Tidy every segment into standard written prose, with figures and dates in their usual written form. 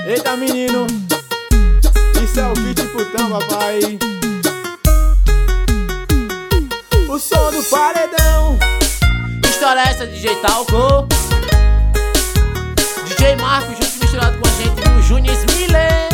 Eita menino, isso é o kit putão, papai. O som do paredão. História essa, DJ Talco, DJ Marco junto misturado com a gente, o Junior Miller.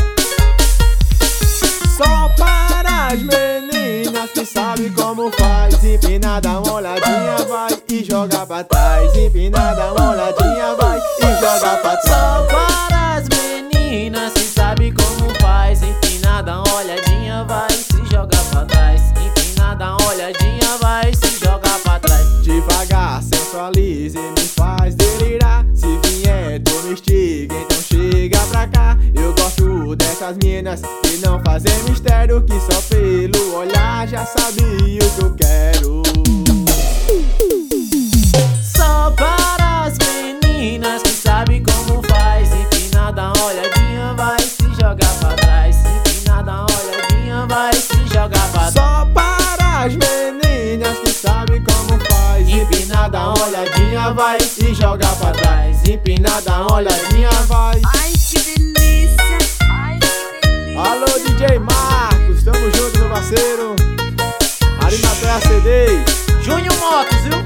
Só para as meninas que sabem como faz. Empina, dá uma olhadinha, vai e joga pra trás. Empina, dá uma olhadinha, vai e joga pra trás. Só para as meninas que sabem como faz. Empina, dá uma olhadinha, vai se joga pra trás. Empina, dá uma olhadinha, vai se joga pra trás. Devagar, sensualize, me faz delirar. Se vier, tu me instiga, então chega pra cá. Eu gosto dessas minas que não fazem mistério, que só pelo olhar já sabia o que eu quero. Só para as meninas que sabem como faz. Empina, dá uma olhadinha, vai se jogar pra trás. Empina, dá uma olhadinha, vai se jogar pra trás. Só para as meninas que sabem como faz. Empina, dá uma olhadinha, vai se jogar pra trás. Empina, dá uma olhadinha, vai. Ai, que delícia! Ai, que delícia! Alô DJ Marcos, tamo junto meu parceiro. Ali na Terra CD. Júnior Motos, viu?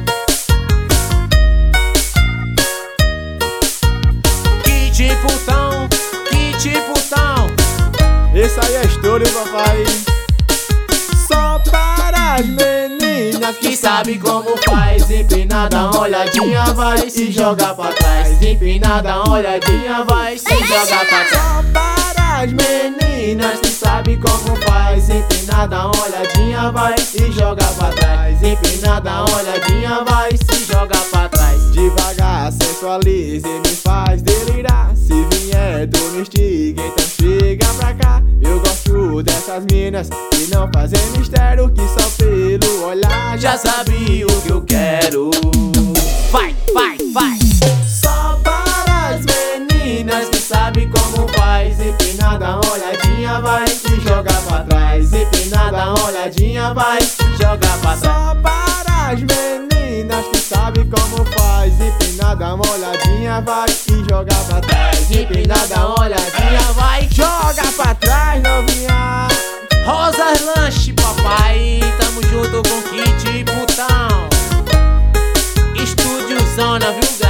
Que putão, que putão. Esse aí é estouro, papai. Só para as meninas Que sabe como faz. Empina, dá uma olhadinha, vai se jogar pra trás. Empina, dá uma olhadinha, vai se jogar pra trás. Só para as Meninas que sabe como faz. Empina, dá uma olhadinha, vai se jogar pra trás. Empina, dá uma olhadinha, vai se jogar pra trás. Devagar, sensualize, me faz delirar. Se vier, tu me instiga, então chega pra cá. Eu gosto dessas minas que não fazem mistério, que só pelo olhar Já sabia o que eu quero. Vai, vai, vai. Só para as meninas que sabe como faz. Empina, dá uma olhadinha, vai se jogar pra trás. Empina, dá uma olhadinha, vai se jogar pra trás. Só para as meninas que sabem como faz. Empina, dá uma olhadinha, vai e joga pra trás. Empina, dá uma olhadinha, vai. Joga pra trás, novinha. Rosas Lanche, papai. Tamo junto com Kit Putão. Estúdio Zona, viu?